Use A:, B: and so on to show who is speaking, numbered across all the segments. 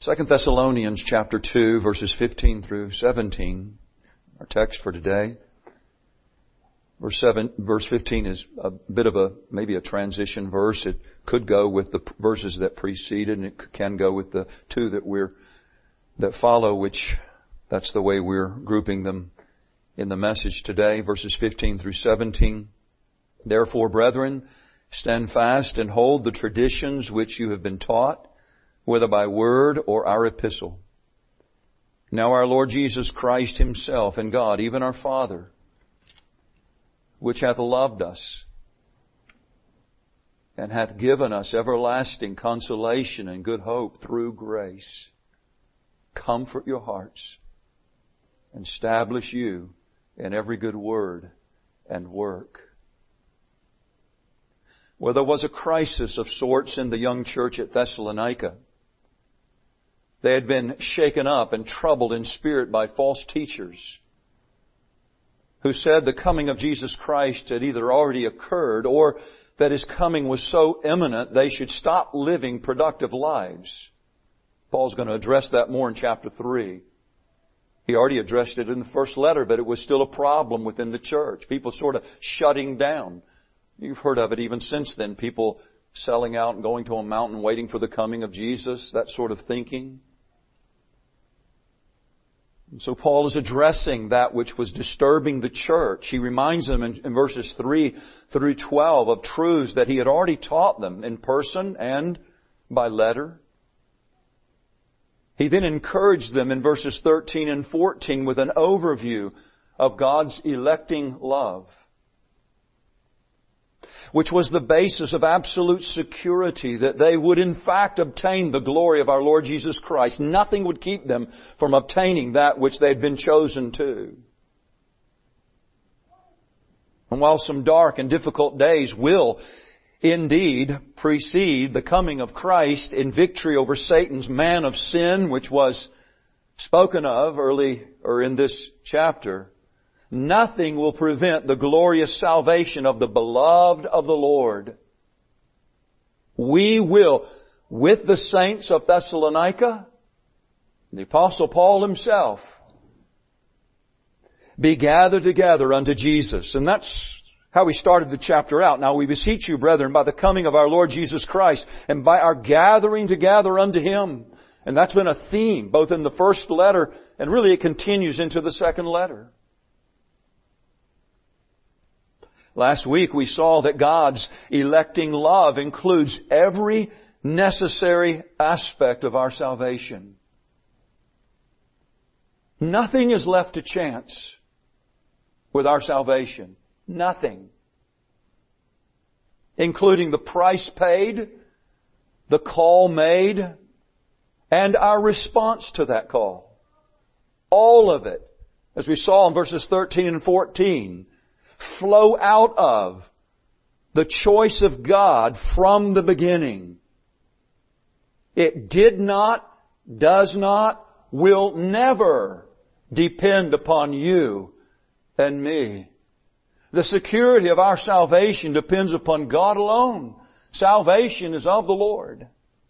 A: 2 Thessalonians chapter 2, verses 15 through 17, our text for today. Verse 15 is a bit of maybe a transition verse. It could go with the verses that preceded, and it can go with the two that follow, which that's the way we're grouping them in the message today. Verses 15 through 17. Therefore, brethren, stand fast and hold the traditions which you have been taught, whether by word or our epistle. Now our Lord Jesus Christ Himself and God, even our Father, which hath loved us and hath given us everlasting consolation and good hope through grace, comfort your hearts and establish you in every good word and work. Well, there was a crisis of sorts in the young church at Thessalonica. They had been shaken up and troubled in spirit by false teachers who said the coming of Jesus Christ had either already occurred or that His coming was so imminent they should stop living productive lives. Paul's going to address that more in chapter 3. He already addressed it in the first letter, but it was still a problem within the church. People sort of shutting down. You've heard of it even since then. People selling out and going to a mountain waiting for the coming of Jesus, that sort of thinking. And so Paul is addressing that which was disturbing the church. He reminds them in verses 3 through 12 of truths that he had already taught them in person and by letter. He then encouraged them in verses 13 and 14 with an overview of God's electing love, which was the basis of absolute security that they would in fact obtain the glory of our Lord Jesus Christ. Nothing would keep them from obtaining that which they had been chosen to. And while some dark and difficult days will indeed precede the coming of Christ in victory over Satan's man of sin, which was spoken of early or in this chapter, nothing will prevent the glorious salvation of the beloved of the Lord. We will, with the saints of Thessalonica, the Apostle Paul himself, be gathered together unto Jesus. And that's how we started the chapter out. Now we beseech you, brethren, by the coming of our Lord Jesus Christ and by our gathering together unto Him. And that's been a theme, both in the first letter and really it continues into the second letter. Last week we saw that God's electing love includes every necessary aspect of our salvation. Nothing is left to chance with our salvation. Nothing. Including the price paid, the call made, and our response to that call. All of it, as we saw in verses 13 and 14, flow out of the choice of God from the beginning. It did not, does not, will never depend upon you and me. The security of our salvation depends upon God alone. Salvation is of the Lord.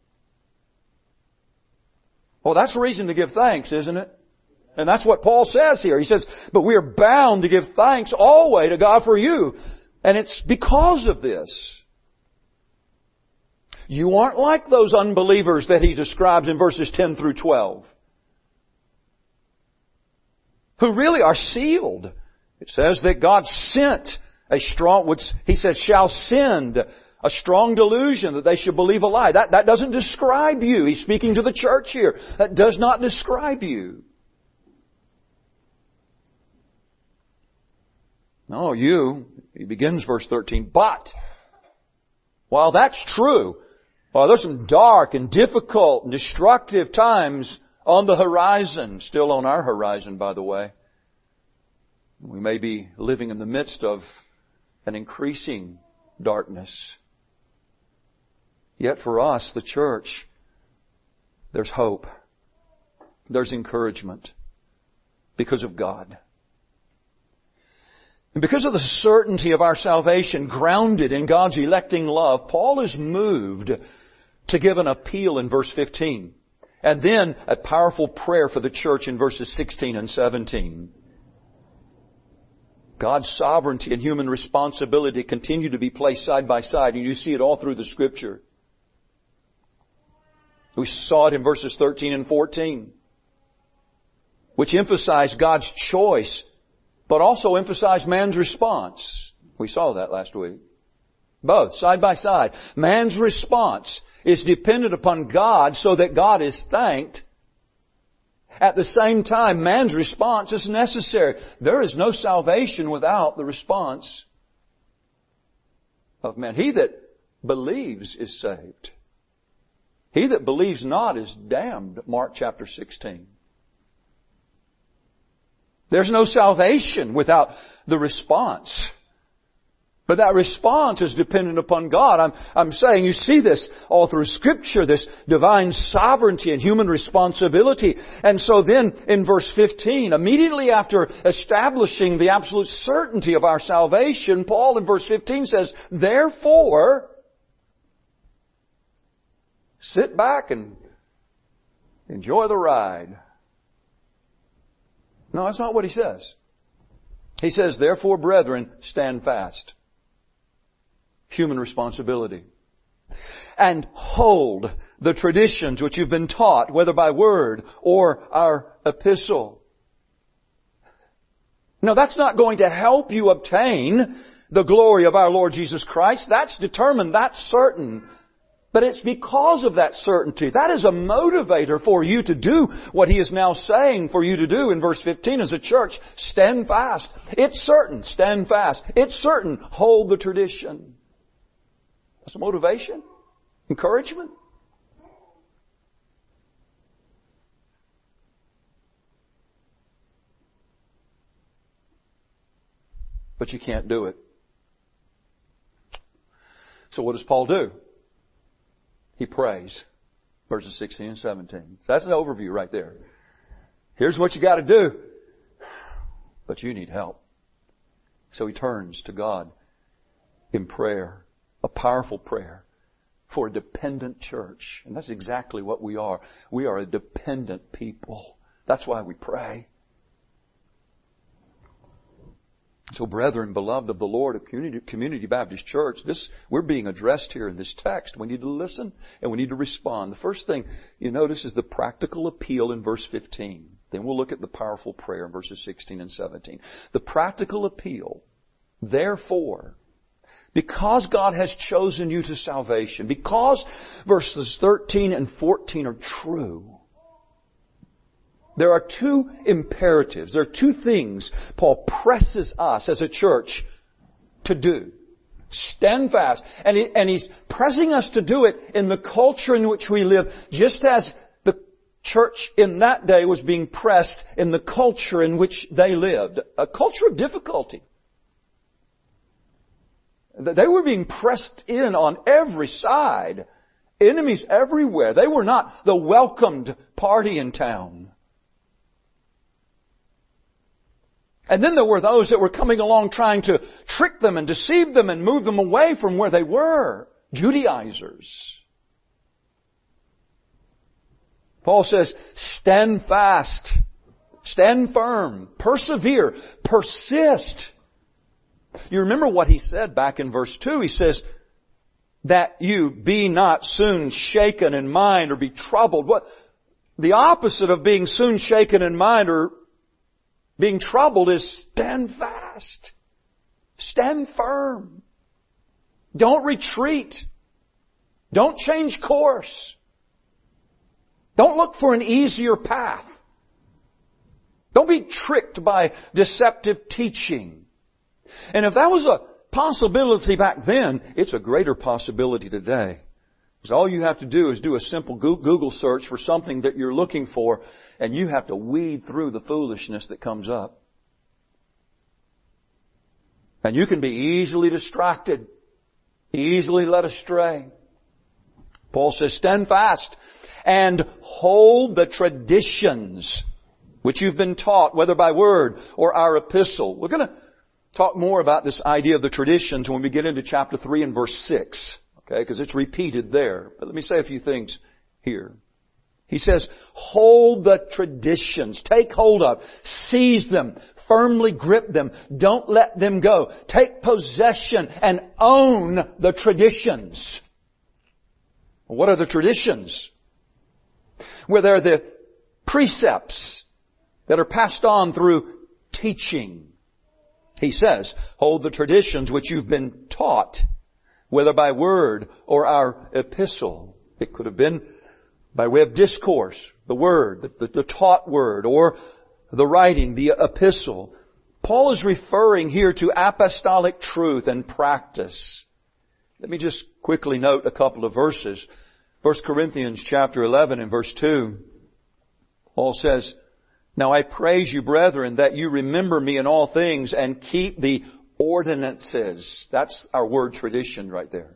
A: Well, that's a reason to give thanks, isn't it? And that's what Paul says here. He says, but we are bound to give thanks always to God for you. And it's because of this. You aren't like those unbelievers that he describes in verses 10 through 12. Who really are sealed. It says that God sent a strong, he says, shall send a strong delusion that they should believe a lie. That doesn't describe you. He's speaking to the church here. That does not describe you. No, he begins verse 13, but while that's true, while there's some dark and difficult and destructive times on the horizon, still on our horizon, by the way, we may be living in the midst of an increasing darkness. Yet for us, the church, there's hope. There's encouragement because of God. And because of the certainty of our salvation grounded in God's electing love, Paul is moved to give an appeal in verse 15. And then a powerful prayer for the church in verses 16 and 17. God's sovereignty and human responsibility continue to be placed side by side, and you see it all through the Scripture. We saw it in verses 13 and 14, which emphasize God's choice, but also emphasize man's response. We saw that last week. Both, side by side. Man's response is dependent upon God so that God is thanked. At the same time, man's response is necessary. There is no salvation without the response of man. He that believes is saved. He that believes not is damned. Mark chapter 16. There's no salvation without the response. But that response is dependent upon God. I'm saying you see this all through Scripture, this divine sovereignty and human responsibility. And so then in verse 15, immediately after establishing the absolute certainty of our salvation, Paul in verse 15 says, therefore, sit back and enjoy the ride. No, that's not what he says. He says, therefore, brethren, stand fast. Human responsibility. And hold the traditions which you've been taught, whether by word or our epistle. Now, that's not going to help you obtain the glory of our Lord Jesus Christ. That's determined. That's certain. But it's because of that certainty. That is a motivator for you to do what he is now saying for you to do in verse 15 as a church. Stand fast. It's certain. Stand fast. It's certain. Hold the tradition. That's motivation. Encouragement. But you can't do it. So what does Paul do? He prays. Verses 16 and 17. So that's an overview right there. Here's what you got to do. But you need help. So he turns to God in prayer. A powerful prayer for a dependent church. And that's exactly what we are. We are a dependent people. That's why we pray. So brethren, beloved of the Lord of Community Baptist Church, we're being addressed here in this text. We need to listen and we need to respond. The first thing you notice is the practical appeal in verse 15. Then we'll look at the powerful prayer in verses 16 and 17. The practical appeal, therefore, because God has chosen you to salvation, because verses 13 and 14 are true, there are two imperatives. There are two things Paul presses us as a church to do. Stand fast. And he's pressing us to do it in the culture in which we live, just as the church in that day was being pressed in the culture in which they lived. A culture of difficulty. They were being pressed in on every side. Enemies everywhere. They were not the welcomed party in town. And then there were those that were coming along trying to trick them and deceive them and move them away from where they were. Judaizers. Paul says, stand fast. Stand firm. Persevere. Persist. You remember what he said back in verse 2. He says, that you be not soon shaken in mind or be troubled. What? The opposite of being soon shaken in mind or being troubled is stand fast. Stand firm. Don't retreat. Don't change course. Don't look for an easier path. Don't be tricked by deceptive teaching. And if that was a possibility back then, it's a greater possibility today. Because all you have to do is do a simple Google search for something that you're looking for, and you have to weed through the foolishness that comes up. And you can be easily distracted, easily led astray. Paul says, stand fast and hold the traditions which you've been taught, whether by word or our epistle. We're going to talk more about this idea of the traditions when we get into chapter 3 and verse 6. Okay, because it's repeated there. But let me say a few things here. He says, hold the traditions. Take hold of. Seize them. Firmly grip them. Don't let them go. Take possession and own the traditions. What are the traditions? Well, they're the precepts that are passed on through teaching. He says, hold the traditions which you've been taught, whether by word or our epistle. It could have been by way of discourse, the word, the taught word, or the writing, the epistle. Paul is referring here to apostolic truth and practice. Let me just quickly note a couple of verses. 1 Corinthians chapter 11 and verse 2. Paul says, now I praise you, brethren, that you remember me in all things and keep the ordinances. That's our word tradition right there.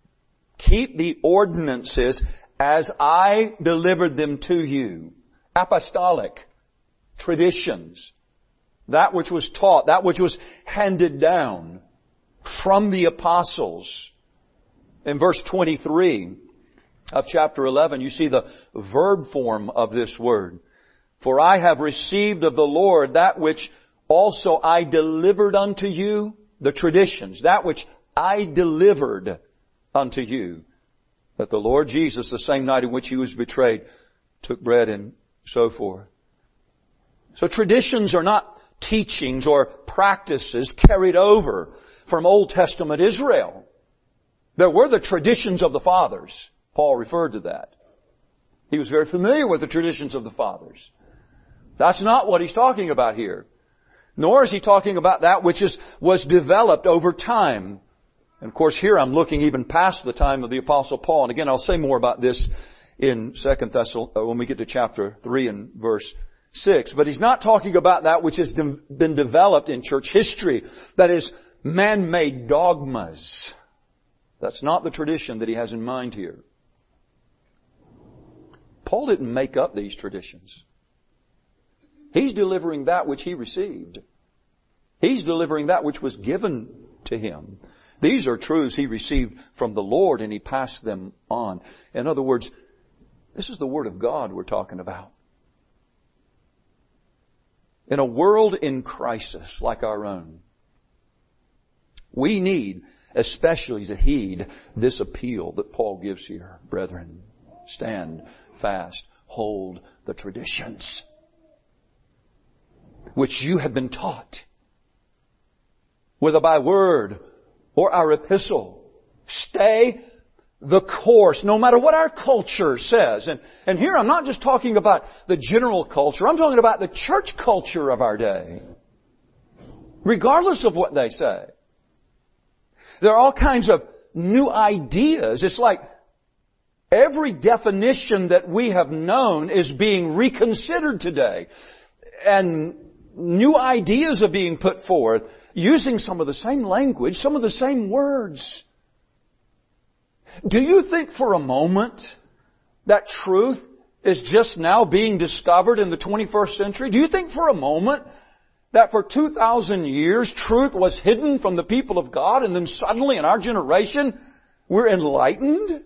A: Keep the ordinances as I delivered them to you. Apostolic traditions. That which was taught, that which was handed down from the apostles. In verse 23 of chapter 11, you see the verb form of this word. For I have received of the Lord that which also I delivered unto you, the traditions, that which I delivered unto you. That the Lord Jesus, the same night in which He was betrayed, took bread and so forth. So traditions are not teachings or practices carried over from Old Testament Israel. There were the traditions of the fathers. Paul referred to that. He was very familiar with the traditions of the fathers. That's not what he's talking about here. Nor is he talking about that which was developed over time. And of course here I'm looking even past the time of the Apostle Paul. And again, I'll say more about this in 2 Thessalonians when we get to chapter 3 and verse 6. But he's not talking about that which has been developed in church history. That is, man-made dogmas. That's not the tradition that he has in mind here. Paul didn't make up these traditions. He's delivering that which he received. He's delivering that which was given to him. These are truths he received from the Lord and he passed them on. In other words, this is the Word of God we're talking about. In a world in crisis like our own, we need especially to heed this appeal that Paul gives here. Brethren, stand fast, hold the traditions which you have been taught, whether by word or our epistle. Stay the course, no matter what our culture says. And here I'm not just talking about the general culture, I'm talking about the church culture of our day. Regardless of what they say. There are all kinds of new ideas. It's like every definition that we have known is being reconsidered today. And new ideas are being put forth using some of the same language, some of the same words. Do you think for a moment that truth is just now being discovered in the 21st century? Do you think for a moment that for 2,000 years truth was hidden from the people of God and then suddenly in our generation we're enlightened?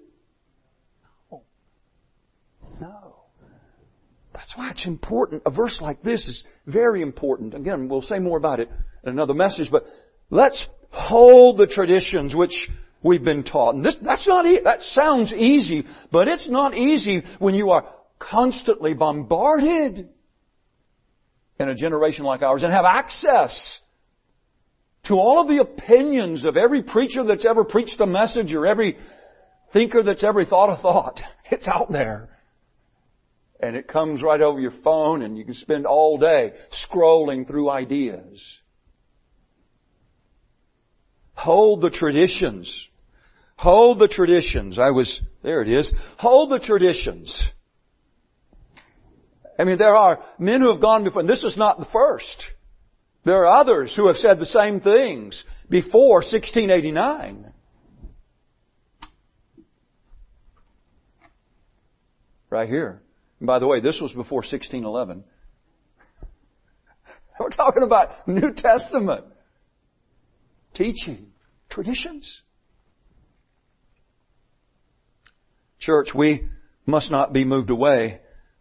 A: No. That's why it's important. A verse like this is very important. Again, we'll say more about it in another message, but let's hold the traditions which we've been taught. And that sounds easy, but it's not easy when you are constantly bombarded in a generation like ours and have access to all of the opinions of every preacher that's ever preached a message or every thinker that's ever thought a thought. It's out there. And it comes right over your phone and you can spend all day scrolling through ideas. Hold the traditions. Hold the traditions. There it is. Hold the traditions. I mean, there are men who have gone before, and this is not the first. There are others who have said the same things before 1689. Right here. And by the way, this was before 1611. We're talking about New Testament teaching, traditions. Church, we must not be moved away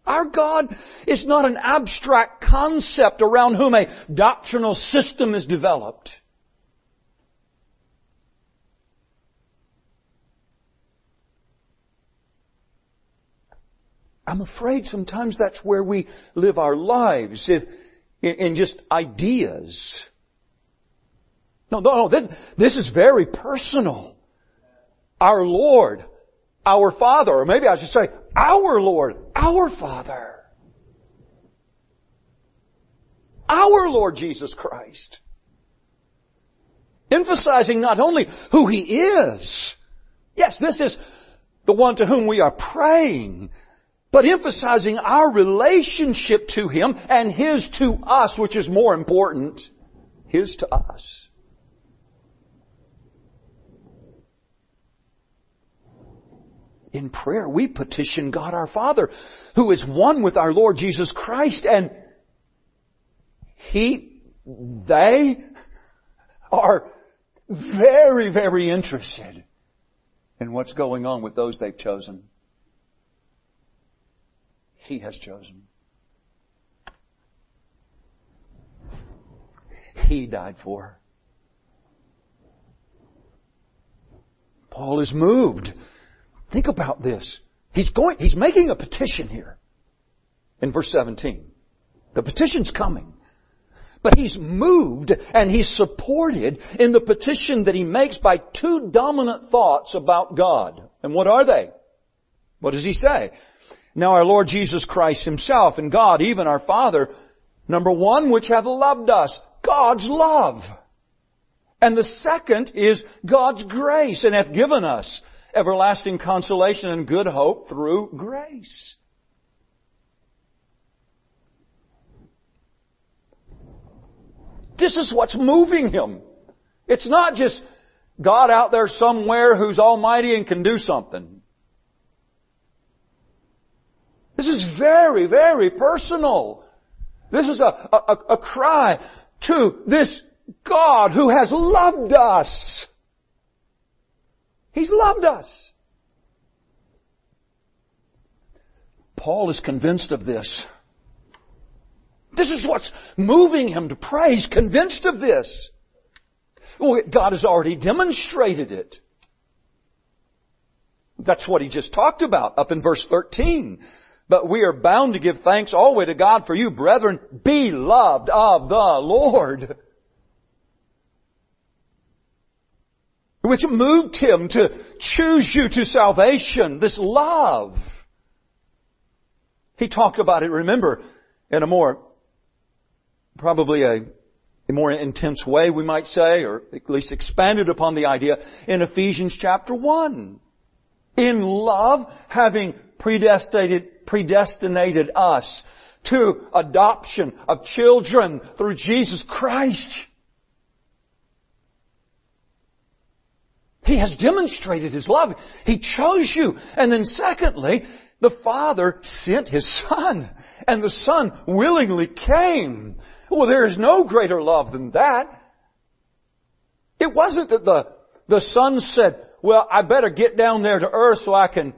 A: Our God is not an abstract concept around whom a doctrinal system is developed. I'm afraid sometimes that's where we live our lives, in just ideas. No, this is very personal. Our Lord, our Father, or maybe I should say, our Lord, our Father. Our Lord Jesus Christ. Emphasizing not only who He is. Yes, this is the one to whom we are praying. But emphasizing our relationship to Him and His to us, which is more important. His to us. In prayer, we petition God our who is one with our Lord Jesus Christ, and they are very, very interested in what's going on with those they've chosen. He has chosen. He died for. Paul is moved. Think about this. He's making a petition here. In verse 17. The petition's coming. But he's moved and he's supported in the petition that he makes by two dominant thoughts about God. And what are they? What does he say? Now our Lord Jesus Christ Himself and God, even our Father, number one, which hath loved us. God's love. And the second is God's grace, and hath given us everlasting consolation and good hope through grace. This is what's moving him. It's not just God out there somewhere who's almighty and can do something. This is very, very personal. This is a cry to this God who has loved us. He's loved us. Paul is convinced of this. This is what's moving him to pray. He's convinced of this. Well, God has already demonstrated it. That's what he just talked about up in verse 13. But we are bound to give thanks always to God for you, brethren, beloved of the Lord. Which moved him to choose you to salvation. This love. He talked about it, remember, in a more, probably a more intense way, we might say, or at least expanded upon the idea in Ephesians chapter 1. In love, having predestinated us to adoption of children through Jesus Christ. He has demonstrated His love. He chose you. And then secondly, the Father sent His Son. And the Son willingly came. Well, there is no greater love than that. It wasn't that the Son said, well, I better get down there to earth so that I can,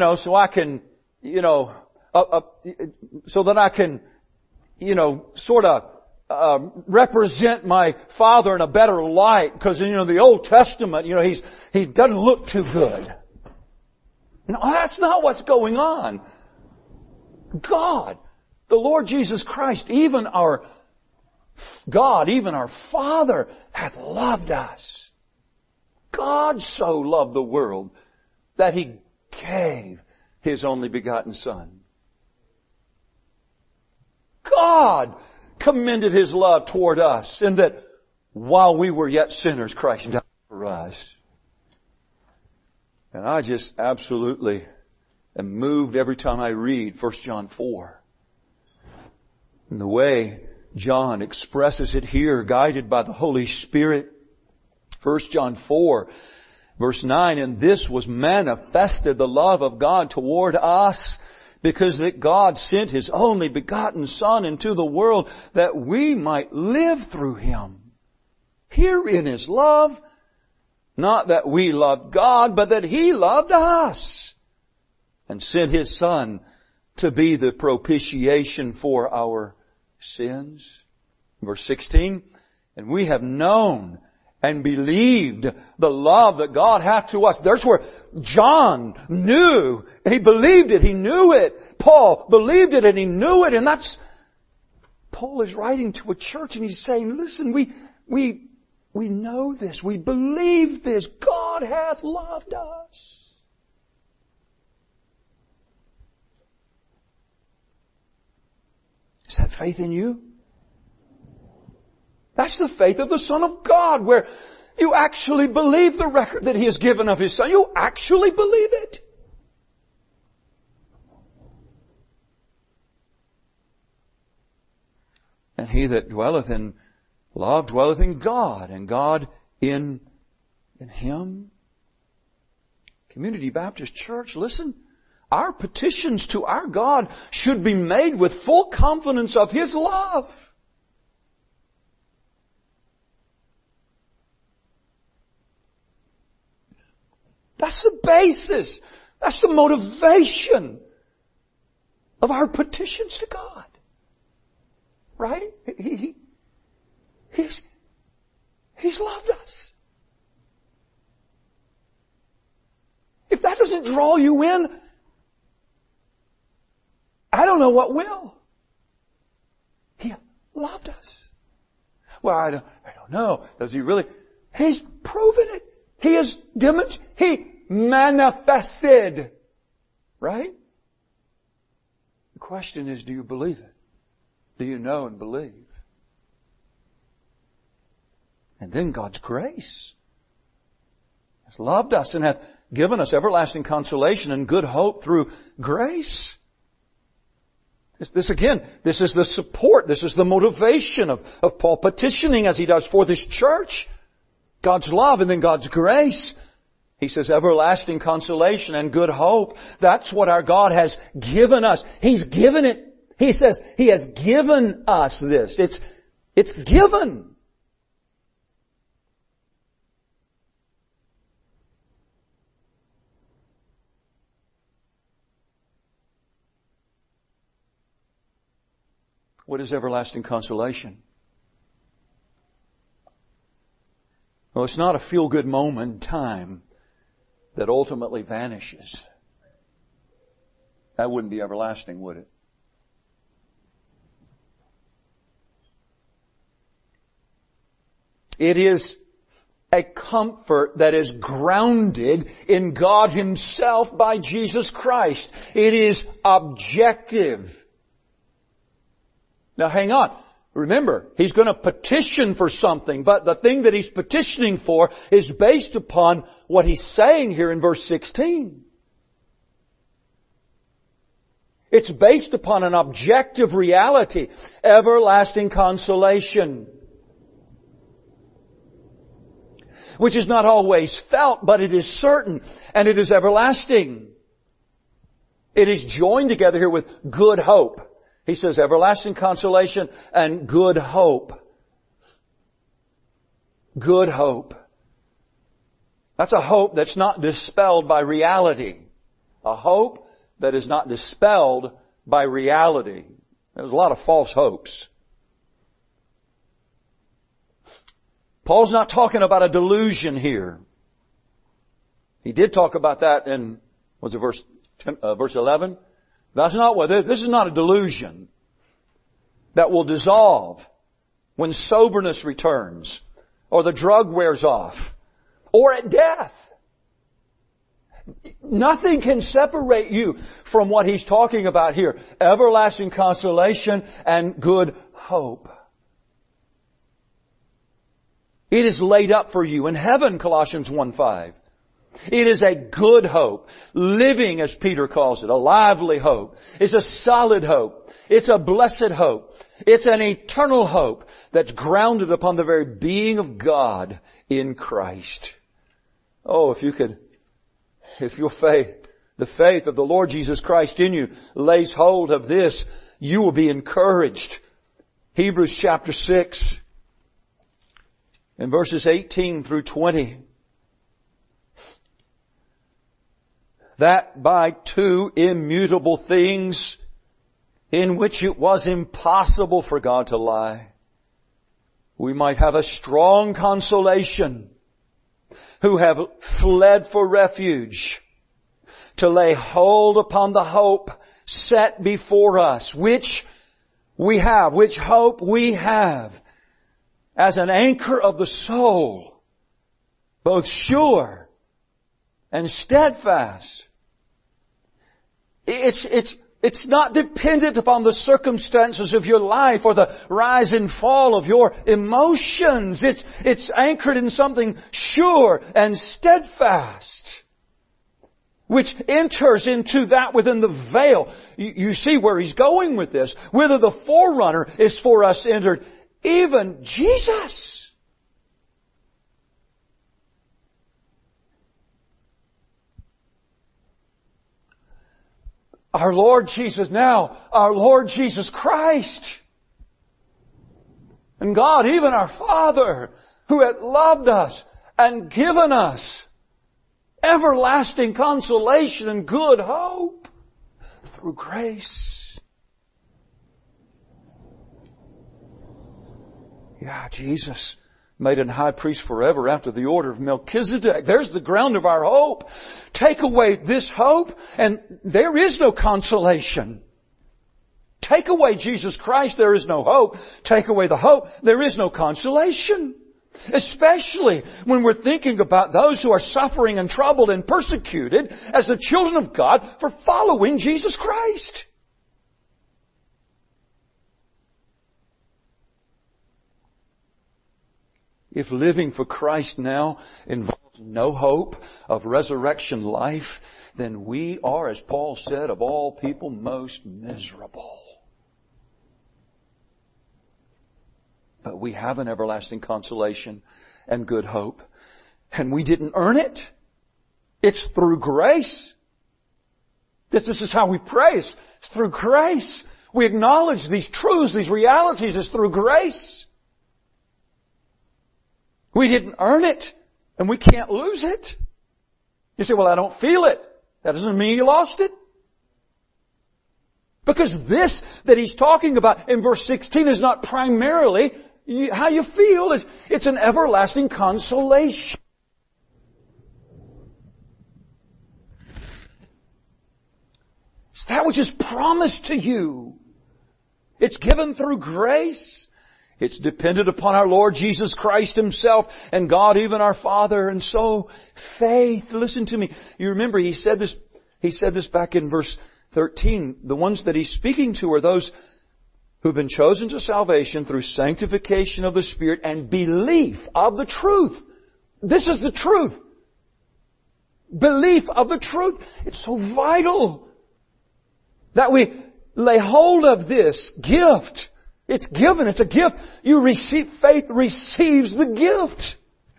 A: sort of represent my Father in a better light, because the Old Testament, he doesn't look too good. No, that's not what's going on. God, the Lord Jesus Christ, even our God, even our Father, hath loved us. God so loved the world that He gave His only begotten Son. God commended His love toward us, in that while we were yet sinners, Christ died for us. And I just absolutely am moved every time I read 1 John 4. And the way John expresses it here, guided by the Holy Spirit. 1 John 4, verse 9, and this was manifested, the love of God toward us, because that God sent His only begotten Son into the world that we might live through Him. Herein is love, not that we loved God, but that He loved us and sent His Son to be the propitiation for our sins. Verse 16, and we have known and believed the love that God hath to us. There's where John knew. He believed it. He knew it. Paul believed it and he knew it. And that's, Paul is writing to a church and he's saying, listen, we know this. We believe this. God hath loved us. Is that faith in you? That's the faith of the Son of God, where you actually believe the record that He has given of His Son. You actually believe it. And he that dwelleth in love dwelleth in God, and God in him. Community Baptist Church, listen. Our petitions to our God should be made with full confidence of His love. That's the basis. That's the motivation of our petitions to God. Right? He's loved us. If that doesn't draw you in, I don't know what will. He loved us. Well, I don't know. Does He really? He's proven it. He has demonstrated. He manifested. Right? The question is, do you believe it? Do you know and believe? And then God's grace has loved us and hath given us everlasting consolation and good hope through grace. This is the support, this is the motivation of Paul petitioning as he does for this church. God's love and then God's grace. He says everlasting consolation and good hope. That's what our God has given us. He's given it. He says He has given us this. It's given. What is everlasting consolation? Well, it's not a feel-good moment in time that ultimately vanishes. That wouldn't be everlasting, would it? It is a comfort that is grounded in God Himself by Jesus Christ. It is objective. Now hang on. Remember, he's going to petition for something, but the thing that he's petitioning for is based upon what he's saying here in verse 16. It's based upon an objective reality, everlasting consolation, which is not always felt, but it is certain, and it is everlasting. It is joined together here with good hope. He says everlasting consolation and good hope. Good hope. That's a hope that's not dispelled by reality. A hope that is not dispelled by reality. There's a lot of false hopes. Paul's not talking about a delusion here. He did talk about that in, was it verse 11? That's not what this is not a delusion that will dissolve when soberness returns, or the drug wears off, or at death. Nothing can separate you from what he's talking about here. Everlasting consolation and good hope. It is laid up for you in heaven, Colossians 1:5. It is a good hope. Living, as Peter calls it, a lively hope. It's a solid hope. It's a blessed hope. It's an eternal hope that's grounded upon the very being of God in Christ. Oh, if your faith, the faith of the Lord Jesus Christ in you lays hold of this, you will be encouraged. Hebrews chapter 6 and verses 18 through 20. That by two immutable things in which it was impossible for God to lie, we might have a strong consolation, who have fled for refuge, to lay hold upon the hope set before us, which hope we have, as an anchor of the soul, both sure and steadfast. It's not dependent upon the circumstances of your life or the rise and fall of your emotions. It's anchored in something sure and steadfast, which enters into that within the veil. You see where he's going with this. Whither the forerunner is for us entered, even Jesus. Our Lord Jesus Christ. And God, even our Father, who hath loved us and given us everlasting consolation and good hope through grace. Yeah, Jesus made an high priest forever after the order of Melchizedek. There's the ground of our hope. Take away this hope and there is no consolation. Take away Jesus Christ, there is no hope. Take away the hope, there is no consolation. Especially when we're thinking about those who are suffering and troubled and persecuted as the children of God for following Jesus Christ. If living for Christ now involves no hope of resurrection life, then we are, as Paul said, of all people most miserable. But we have an everlasting consolation and good hope. And we didn't earn it. It's through grace. This is how we pray. It's through grace. We acknowledge these truths, these realities. It's through grace. We didn't earn it, and we can't lose it. You say, well, I don't feel it. That doesn't mean you lost it. Because this that he's talking about in verse 16 is not primarily how you feel. It's an everlasting consolation. It's that which is promised to you. It's given through grace. It's dependent upon our Lord Jesus Christ Himself and God, even our Father. And so, faith, listen to me. You remember He said this back in verse 13. The ones that He's speaking to are those who've been chosen to salvation through sanctification of the Spirit and belief of the truth. This is the truth. Belief of the truth. It's so vital that we lay hold of this gift. It's given. It's a gift. Faith receives the gift.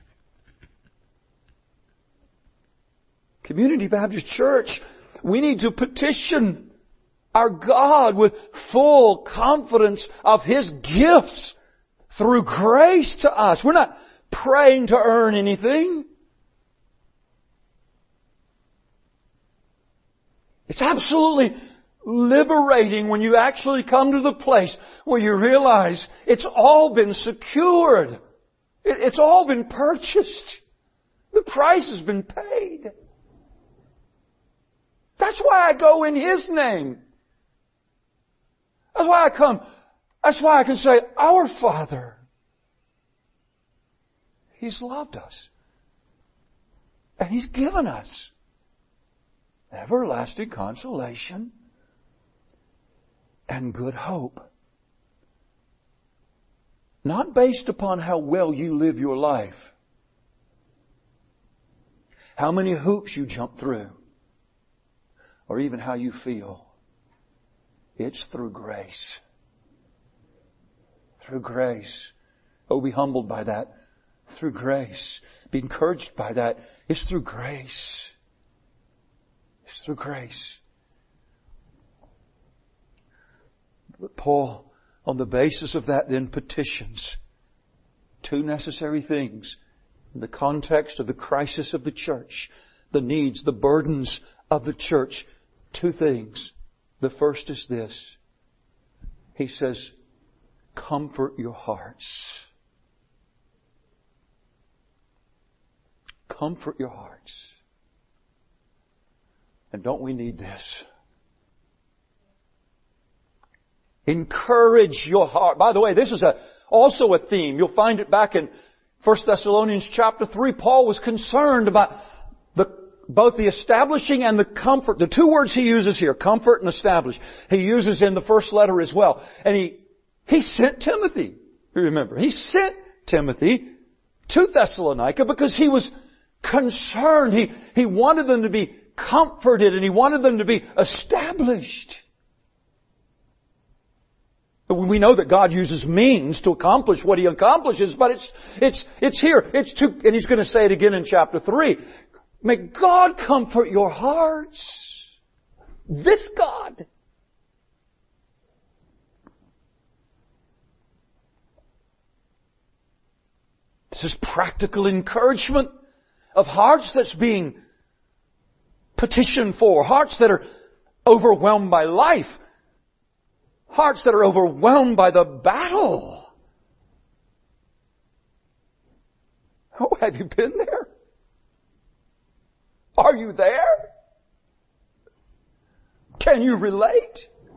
A: Community Baptist Church, we need to petition our God with full confidence of His gifts through grace to us. We're not praying to earn anything. It's absolutely liberating when you actually come to the place where you realize it's all been secured. It's all been purchased. The price has been paid. That's why I go in His name. That's why I come. That's why I can say, Our Father. He's loved us. And He's given us everlasting consolation and good hope. Not based upon how well you live your life, how many hoops you jump through, or even how you feel. It's through grace. Through grace. Oh, be humbled by that. Through grace. Be encouraged by that. It's through grace. It's through grace. But Paul, on the basis of that, then petitions two necessary things in the context of the crisis of the church, the needs, the burdens of the church. Two things. The first is this: He says, comfort your hearts. Comfort your hearts. And don't we need this? Encourage your heart. By the way, this is also a theme. You'll find it back in 1 Thessalonians chapter 3. Paul was concerned about both the establishing and the comfort. The two words he uses here, comfort and establish, he uses in the first letter as well. And he sent Timothy. You remember, he sent Timothy to Thessalonica because he was concerned. He wanted them to be comforted and he wanted them to be established. We know that God uses means to accomplish what He accomplishes, but it's here. And He's going to say it again in chapter 3. May God comfort your hearts. This God. This is practical encouragement of hearts that's being petitioned for. Hearts that are overwhelmed by life. Hearts that are overwhelmed by the battle. Oh, have you been there? Are you there? Can you relate?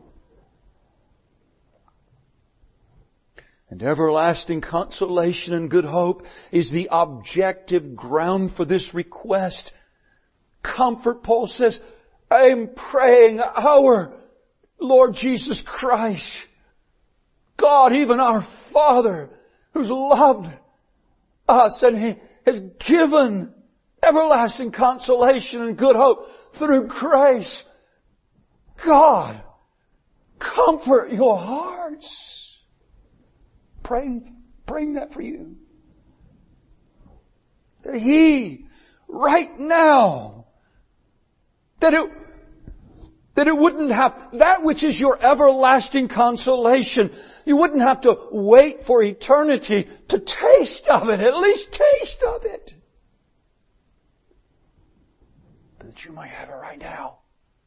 A: And everlasting consolation and good hope is the objective ground for this request. Comfort, Paul says, I am praying our Lord Jesus Christ, God, even our Father, who's loved us and He has given everlasting consolation and good hope through grace. God, comfort your hearts. Praying that for you. That He, right now, that it wouldn't have, that which is your everlasting consolation, you wouldn't have to wait for eternity to taste of it, at least taste of it. But that you might have it right now.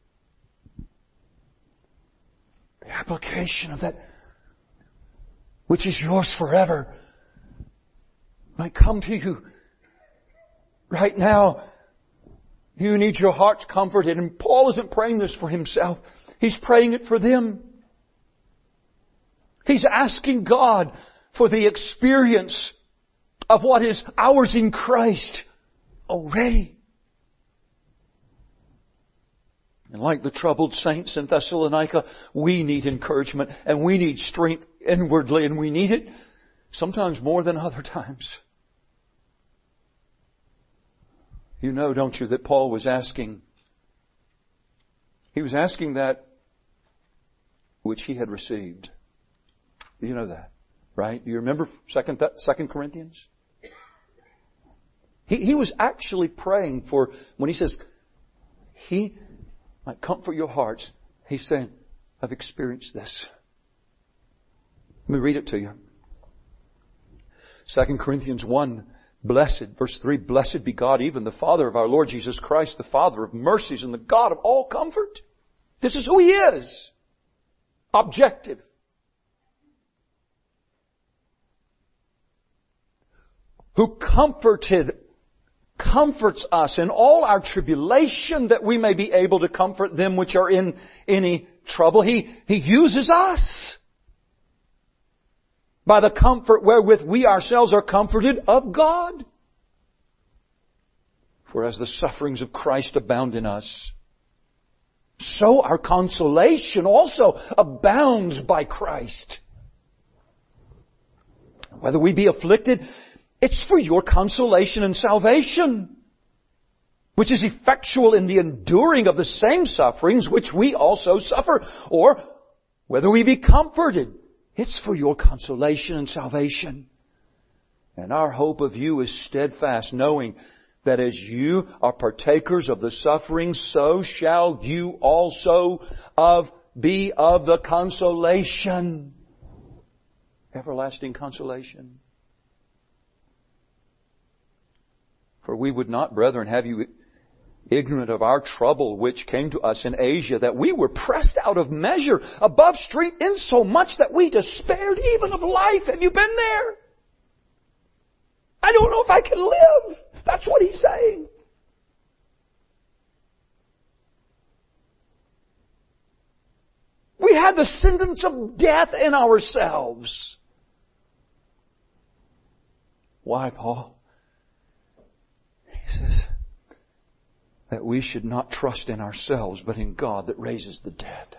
A: The application of that which is yours forever might come to you right now. You need your hearts comforted. And Paul isn't praying this for himself. He's praying it for them. He's asking God for the experience of what is ours in Christ already. And like the troubled saints in Thessalonica, we need encouragement and we need strength inwardly, and we need it sometimes more than other times. You know, don't you, that Paul was asking, he was asking that which he had received. You know that, right? Do you remember 2 Corinthians? He was actually praying for, when he says, He might comfort your hearts, he's saying, I've experienced this. Let me read it to you. 2 Corinthians 1, blessed, verse 3, blessed be God, even the Father of our Lord Jesus Christ, the Father of mercies and the God of all comfort. This is who He is. Objective. Who comforts us in all our tribulation, that we may be able to comfort them which are in any trouble. He uses us by the comfort wherewith we ourselves are comforted of God. For as the sufferings of Christ abound in us, so our consolation also abounds by Christ. Whether we be afflicted, it's for your consolation and salvation, which is effectual in the enduring of the same sufferings which we also suffer. Or whether we be comforted, it's for your consolation and salvation. And our hope of you is steadfast, knowing that as you are partakers of the suffering, so shall you also be of the consolation. Everlasting consolation. For we would not, brethren, have you ignorant of our trouble which came to us in Asia, that we were pressed out of measure, above strength, insomuch that we despaired even of life. Have you been there? I don't know if I can live. That's what he's saying. We had the sentence of death in ourselves. Why, Paul? He says that we should not trust in ourselves, but in God that raises the dead.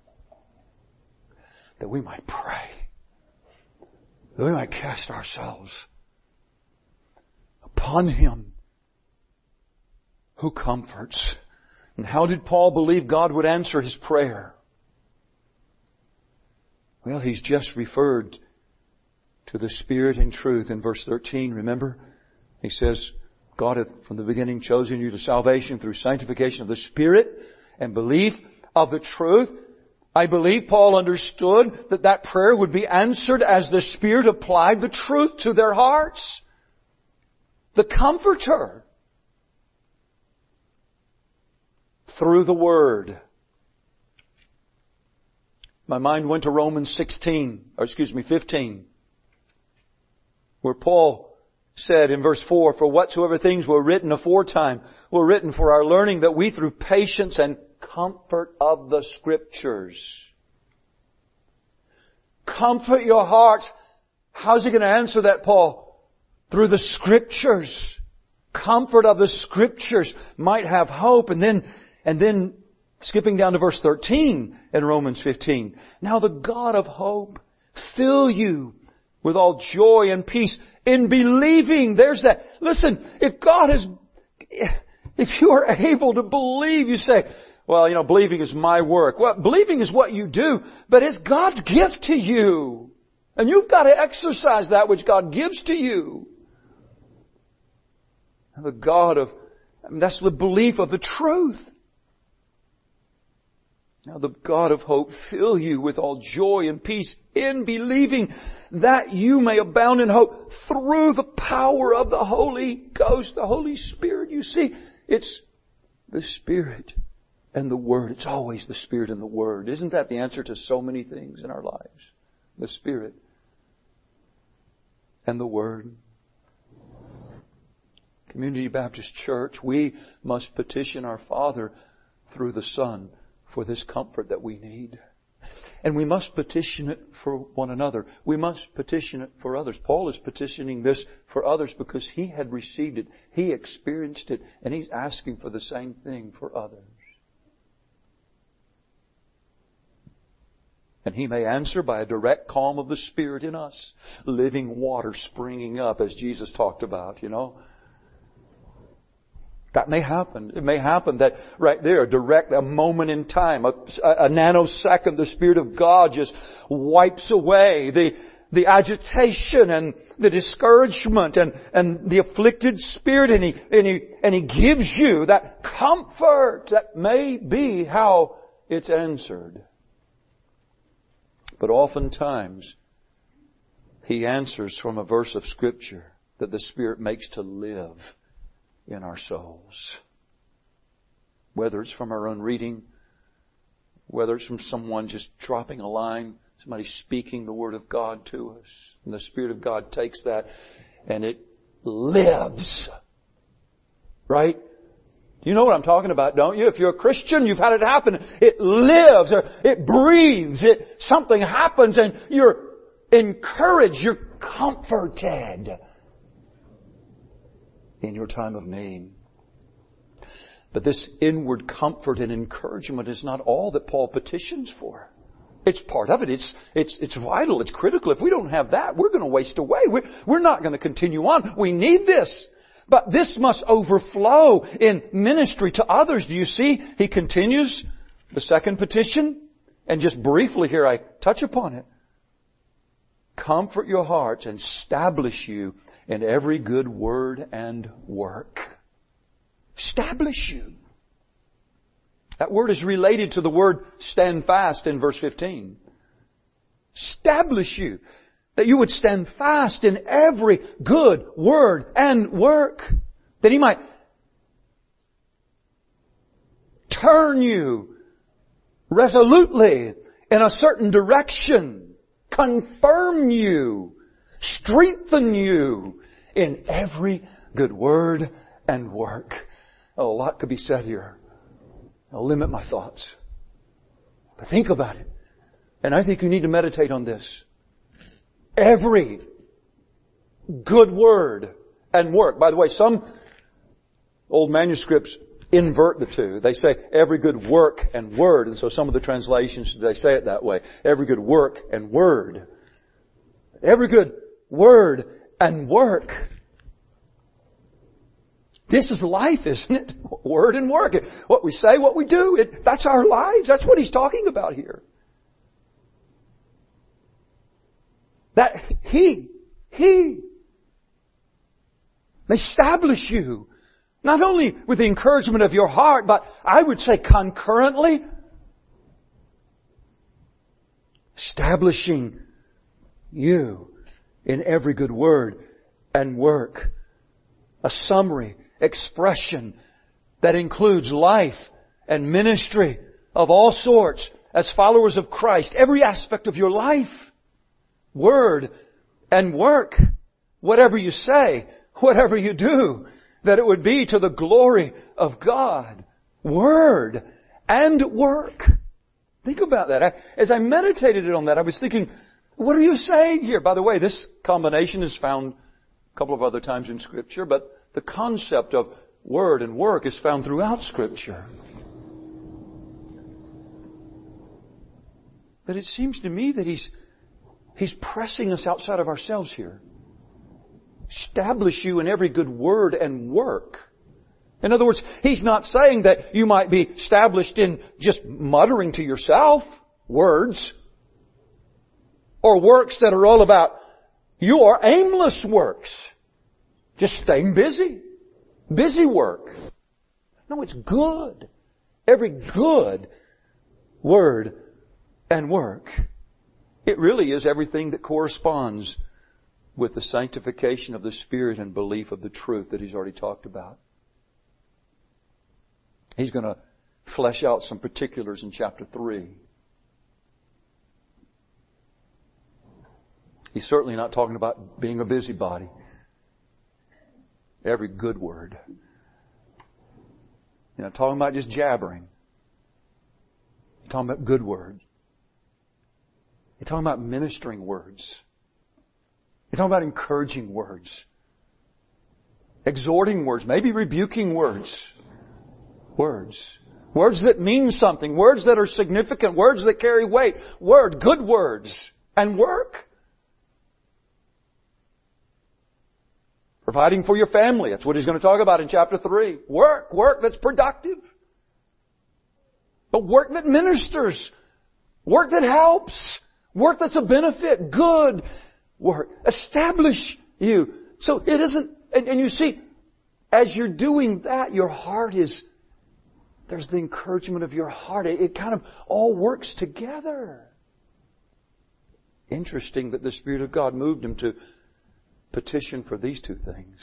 A: That we might pray. That we might cast ourselves upon Him who comforts. And how did Paul believe God would answer his prayer? Well, he's just referred to the Spirit and truth in verse 13, remember? He says, God hath from the beginning chosen you to salvation through sanctification of the Spirit and belief of the truth. I believe Paul understood that that prayer would be answered as the Spirit applied the truth to their hearts. The Comforter. Through the Word. My mind went to Romans 15, where Paul said in verse 4, For whatsoever things were written aforetime were written for our learning, that we through patience and comfort of the Scriptures. Comfort your heart. How's he going to answer that, Paul? Through the Scriptures. Comfort of the Scriptures might have hope. And then skipping down to verse 13 in Romans 15. Now the God of hope fill you with all joy and peace in believing. There's that. Listen, if you are able to believe, you say, well, believing is my work. Well, believing is what you do, but it's God's gift to you. And you've got to exercise that which God gives to you. And the God of, that's the belief of the truth. Now the God of hope fill you with all joy and peace in believing, that you may abound in hope through the power of the Holy Ghost, the Holy Spirit. You see, it's the Spirit and the Word. It's always the Spirit and the Word. Isn't that the answer to so many things in our lives? The Spirit and the Word. Community Baptist Church, we must petition our Father through the Son for this comfort that we need. And we must petition it for one another. We must petition it for others. Paul is petitioning this for others because he had received it. He experienced it. And he's asking for the same thing for others. And he may answer by a direct calm of the Spirit in us. Living water springing up, as Jesus talked about, That may happen. It may happen that right there, a moment in time, a nanosecond, the Spirit of God just wipes away the agitation and the discouragement and the afflicted spirit, and He gives you that comfort. That may be how it's answered. But oftentimes, He answers from a verse of Scripture that the Spirit makes to live in our souls. Whether it's from our own reading, whether it's from someone just dropping a line, somebody speaking the Word of God to us. And the Spirit of God takes that and it lives. Right? You know what I'm talking about, don't you? If you're a Christian, you've had it happen. It lives, or it breathes, something happens and you're encouraged, you're comforted in your time of need. But this inward comfort and encouragement is not all that Paul petitions for. It's part of it. It's vital. It's critical. If we don't have that, we're going to waste away. We're not going to continue on. We need this. But this must overflow in ministry to others. Do you see? He continues the second petition. And just briefly here I touch upon it. Comfort your hearts and establish you in every good word and work. Establish you. That word is related to the word stand fast in verse 15. Establish you. That you would stand fast in every good word and work. That He might turn you resolutely in a certain direction, confirm you, strengthen you in every good word and work. Oh, a lot could be said here. I'll limit my thoughts. But think about it. And I think you need to meditate on this. Every good word and work. By the way, some old manuscripts invert the two. They say every good work and word. And so some of the translations, they say it that way. Every good work and word. Every good word and work. This is life, isn't it? Word and work. What we say, what we do, that's our lives. That's what he's talking about here. That He may establish you, not only with the encouragement of your heart, but I would say concurrently, establishing you in every good word and work. A summary expression that includes life and ministry of all sorts as followers of Christ. Every aspect of your life, word and work. Whatever you say, whatever you do, that it would be to the glory of God. Word and work. Think about that. As I meditated on that, I was thinking, what are you saying here? By the way, this combination is found a couple of other times in Scripture, but the concept of word and work is found throughout Scripture. But it seems to me that He's pressing us outside of ourselves here. Establish you in every good word and work. In other words, He's not saying that you might be established in just muttering to yourself words, or works that are all about your aimless works. Just staying busy. Busy work. No, it's good. Every good word and work. It really is everything that corresponds with the sanctification of the Spirit and belief of the truth that He's already talked about. He's going to flesh out some particulars in chapter 3. He's certainly not talking about being a busybody. Every good word. You're not talking about just jabbering. You're talking about good words. You're talking about ministering words. You're talking about encouraging words. Exhorting words. Maybe rebuking words. Words. Words that mean something. Words that are significant. Words that carry weight. Good words. And work. Providing for your family. That's what he's going to talk about in chapter 3. Work that's productive. But work that ministers. Work that helps. Work that's a benefit. Good work. Establish you. So it isn't, and you see, as you're doing that, your heart is, there's the encouragement of your heart. It kind of all works together. Interesting that the Spirit of God moved him to petition for these two things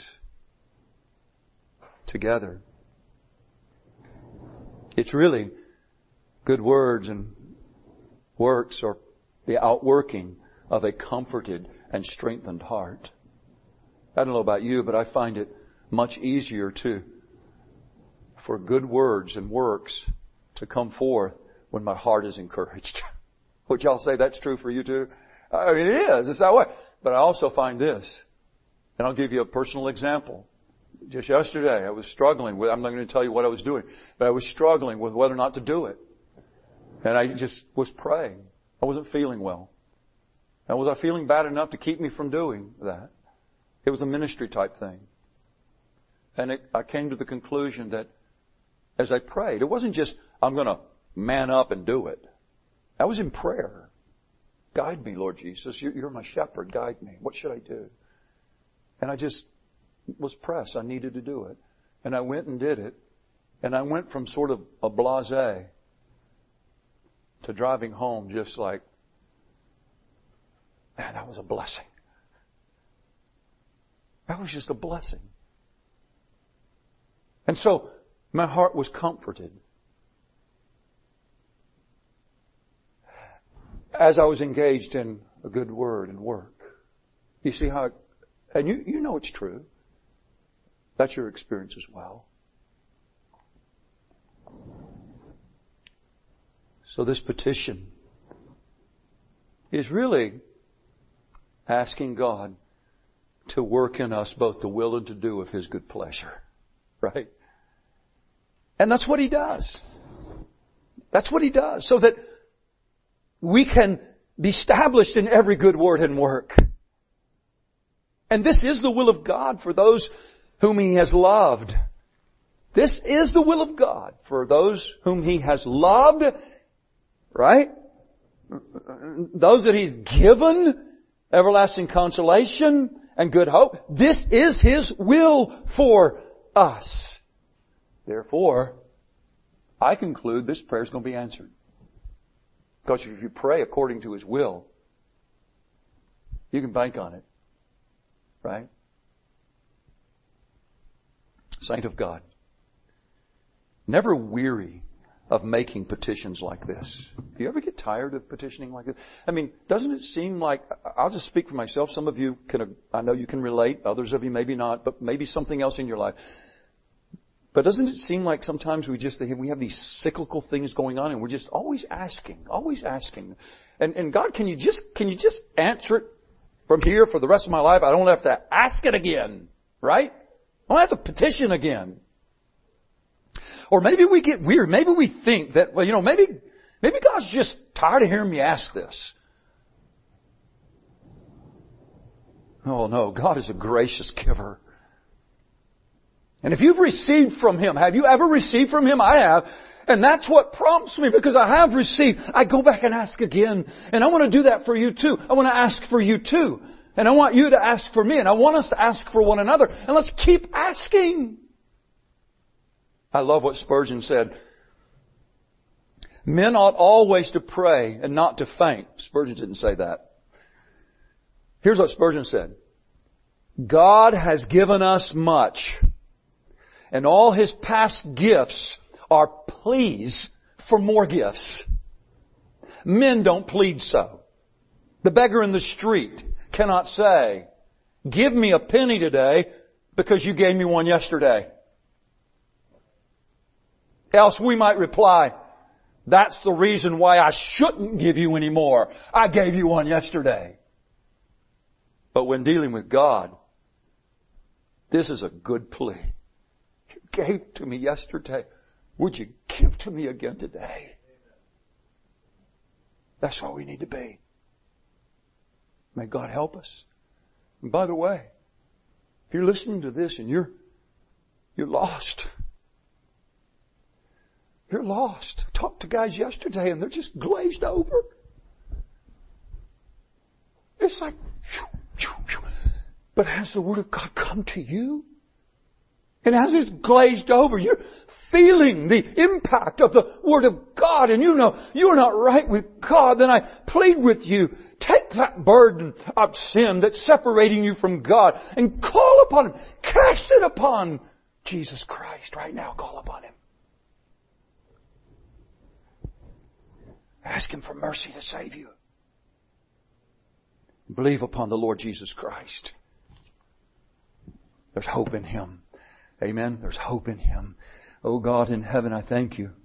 A: together. It's really good words and works are the outworking of a comforted and strengthened heart. I don't know about you, but I find it much easier for good words and works to come forth when my heart is encouraged. Would y'all say that's true for you too? I mean, it is. It's that way. But I also find this, and I'll give you a personal example. Just yesterday, I was struggling with, I'm not going to tell you what I was doing, but I was struggling with whether or not to do it. And I just was praying. I wasn't feeling well. Now, was I feeling bad enough to keep me from doing that? It was a ministry type thing. And I came to the conclusion that as I prayed, it wasn't just, I'm going to man up and do it. I was in prayer. Guide me, Lord Jesus. You're my shepherd. Guide me. What should I do? And I just was pressed. I needed to do it. And I went and did it. And I went from sort of a blasé to driving home just like, man, that was a blessing. That was just a blessing. And so my heart was comforted. as I was engaged in a good word and work. You see how, and you know it's true. That's your experience as well. So this petition is really asking God to work in us both the will and to do of His good pleasure. Right? And that's what He does. That's what He does. So that we can be established in every good word and work. And this is the will of God for those whom He has loved. This is the will of God for those whom He has loved. Right? Those that He's given everlasting consolation and good hope. This is His will for us. Therefore, I conclude this prayer is going to be answered. Because if you pray according to His will, you can bank on it. Right? Saint of God, never weary of making petitions like this. Do you ever get tired of petitioning like this? I mean, doesn't it seem like, I'll just speak for myself, some of you can, I know you can relate, others of you maybe not, but maybe something else in your life. But doesn't it seem like sometimes we have these cyclical things going on and we're just always asking. And God, can you just answer it from here for the rest of my life? I don't have to ask it again. Right? I don't have to petition again. Or maybe we get weird. Maybe we think that, well, maybe God's just tired of hearing me ask this. Oh no, God is a gracious giver. And if you've received from Him, have you ever received from Him? I have. And that's what prompts me, because I have received. I go back and ask again. And I want to do that for you too. I want to ask for you too. And I want you to ask for me. And I want us to ask for one another. And let's keep asking. I love what Spurgeon said. Men ought always to pray and not to faint. Spurgeon didn't say that. Here's what Spurgeon said. God has given us much, and all His past gifts are pleas for more gifts. Men don't plead so. The beggar in the street cannot say, give me a penny today because you gave me one yesterday. Else we might reply, that's the reason why I shouldn't give you any more. I gave you one yesterday. But when dealing with God, this is a good plea. You gave to me yesterday. Would you give to me again today? That's what we need to be. May God help us. And by the way, if you're listening to this and you're lost. You're lost. I talked to guys yesterday and they're just glazed over. It's like, but has the Word of God come to you? And as it's glazed over, you're feeling the impact of the Word of God, and you know you're not right with God. Then I plead with you, take that burden of sin that's separating you from God and call upon Him. Cast it upon Jesus Christ right now. Call upon Him. Ask Him for mercy to save you. Believe upon the Lord Jesus Christ. There's hope in Him. Amen. There's hope in Him. Oh God in heaven, I thank You